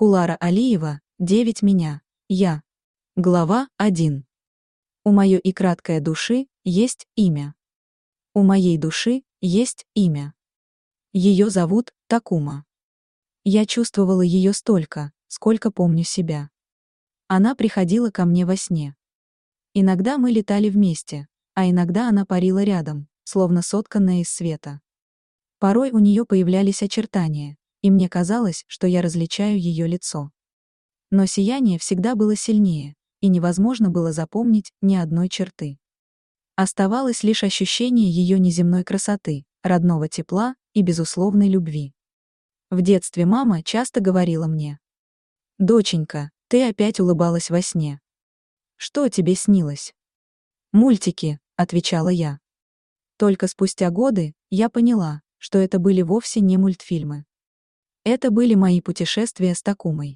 Кулара Алиева, 9 меня. Я. Глава 1. У моей и краткой души есть имя. У моей души есть имя. Ее зовут Такума. Я чувствовала ее столько, сколько помню себя. Она приходила ко мне во сне. Иногда мы летали вместе, а иногда она парила рядом, словно сотканная из света. Порой у нее появлялись очертания, и мне казалось, что я различаю ее лицо. Но сияние всегда было сильнее, и невозможно было запомнить ни одной черты. Оставалось лишь ощущение ее неземной красоты, родного тепла и безусловной любви. В детстве мама часто говорила мне: «Доченька, ты опять улыбалась во сне. Что тебе снилось?» «Мультики», — отвечала я. Только спустя годы я поняла, что это были вовсе не мультфильмы. Это были мои путешествия с Такумой.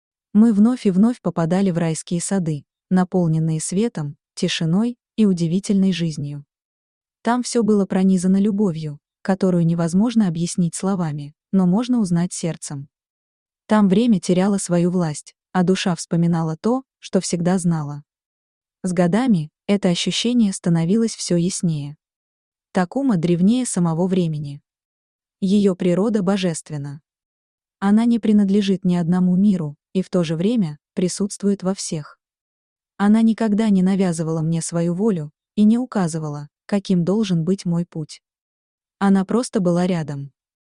Мы вновь и вновь попадали в райские сады, наполненные светом, тишиной и удивительной жизнью. Там все было пронизано любовью, которую невозможно объяснить словами, но можно узнать сердцем. Там время теряло свою власть, а душа вспоминала то, что всегда знала. С годами это ощущение становилось все яснее. Такума древнее самого времени. Ее природа божественна. Она не принадлежит ни одному миру и в то же время присутствует во всех. Она никогда не навязывала мне свою волю и не указывала, каким должен быть мой путь. Она просто была рядом.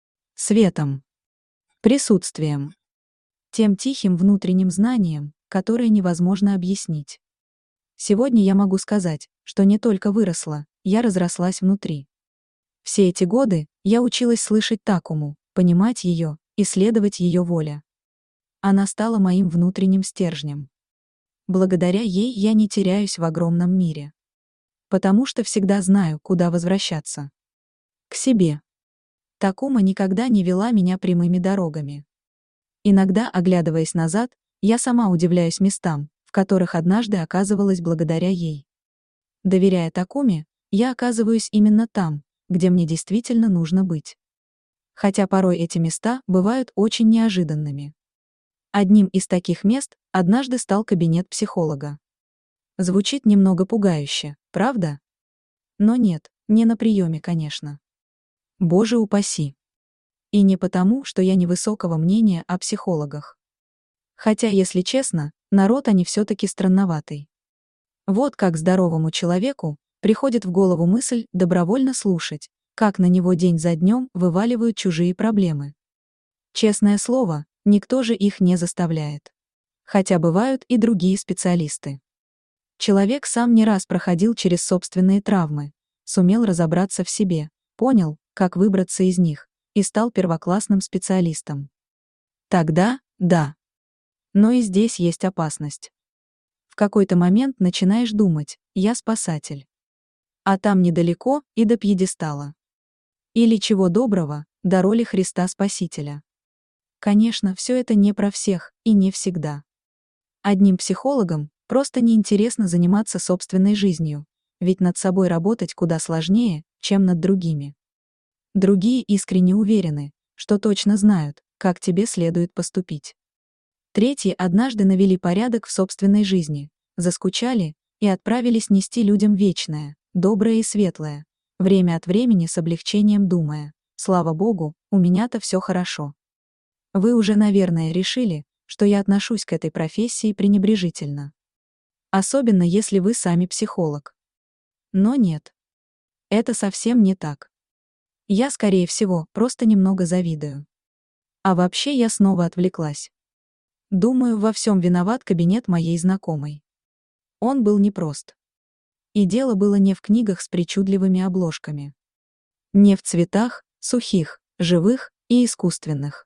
Светом. Присутствием. Тем тихим внутренним знанием, которое невозможно объяснить. Сегодня я могу сказать, что не только выросла, я разрослась внутри. Все эти годы я училась слышать Такуму, понимать ее, исследовать ее воле. Она стала моим внутренним стержнем. Благодаря ей я не теряюсь в огромном мире. Потому что всегда знаю, куда возвращаться. К себе. Такума никогда не вела меня прямыми дорогами. Иногда, оглядываясь назад, я сама удивляюсь местам, в которых однажды оказывалась благодаря ей. Доверяя Такуме, я оказываюсь именно там, где мне действительно нужно быть. Хотя порой эти места бывают очень неожиданными. Одним из таких мест однажды стал кабинет психолога. Звучит немного пугающе, правда? Но нет, не на приеме, конечно. Боже упаси. И не потому, что я невысокого мнения о психологах. Хотя, если честно, народ они все-таки странноватый. Вот как здоровому человеку приходит в голову мысль добровольно слушать, как на него день за днем вываливают чужие проблемы. Честное слово, никто же их не заставляет. Хотя бывают и другие специалисты. Человек сам не раз проходил через собственные травмы, сумел разобраться в себе, понял, как выбраться из них, и стал первоклассным специалистом. Тогда, да. Но и здесь есть опасность. В какой-то момент начинаешь думать: я спасатель. А там недалеко и до пьедестала. Или чего доброго, до роли Христа Спасителя. Конечно, все это не про всех и не всегда. Одним психологам просто неинтересно заниматься собственной жизнью, ведь над собой работать куда сложнее, чем над другими. Другие искренне уверены, что точно знают, как тебе следует поступить. Третьи однажды навели порядок в собственной жизни, заскучали и отправились нести людям вечное, доброе и светлое, время от времени с облегчением думая: слава Богу, у меня-то все хорошо. Вы уже, наверное, решили, что я отношусь к этой профессии пренебрежительно. Особенно если вы сами психолог. Но нет. Это совсем не так. Я, скорее всего, просто немного завидую. А вообще я снова отвлеклась. Думаю, во всем виноват кабинет моей знакомой. Он был непрост. И дело было не в книгах с причудливыми обложками. Не в цветах, сухих, живых и искусственных.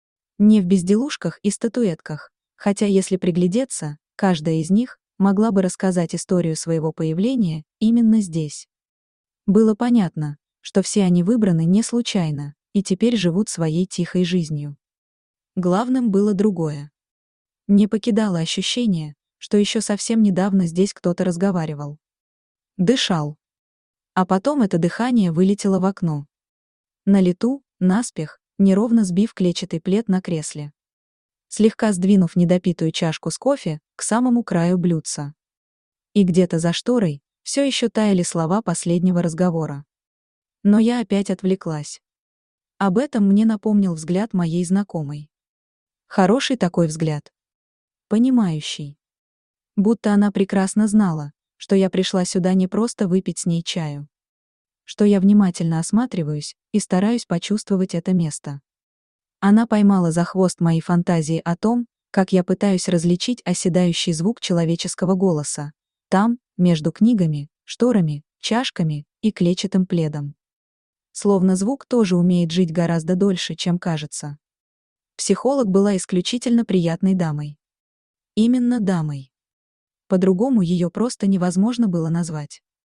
Не в безделушках и статуэтках, хотя если приглядеться, каждая из них могла бы рассказать историю своего появления именно здесь. Было понятно, что все они выбраны не случайно и теперь живут своей тихой жизнью. Главным было другое. Не покидало ощущение, что еще совсем недавно здесь кто-то разговаривал. Дышал. А потом это дыхание вылетело в окно. На лету, наспех, неровно сбив клетчатый плед на кресле. слегка сдвинув недопитую чашку с кофе к самому краю блюдца. И где-то за шторой все еще таяли слова последнего разговора. Но я опять отвлеклась. Об этом мне напомнил взгляд моей знакомой. Хороший такой взгляд. Понимающий. Будто она прекрасно знала, что я пришла сюда не просто выпить с ней чаю. Что я внимательно осматриваюсь и стараюсь почувствовать это место. Она поймала за хвост мои фантазии о том, как я пытаюсь различить оседающий звук человеческого голоса. Там, между книгами, шторами, чашками и клетчатым пледом. Словно звук тоже умеет жить гораздо дольше, чем кажется. Психолог была исключительно приятной дамой. Именно дамой. По-другому ее просто невозможно было назвать.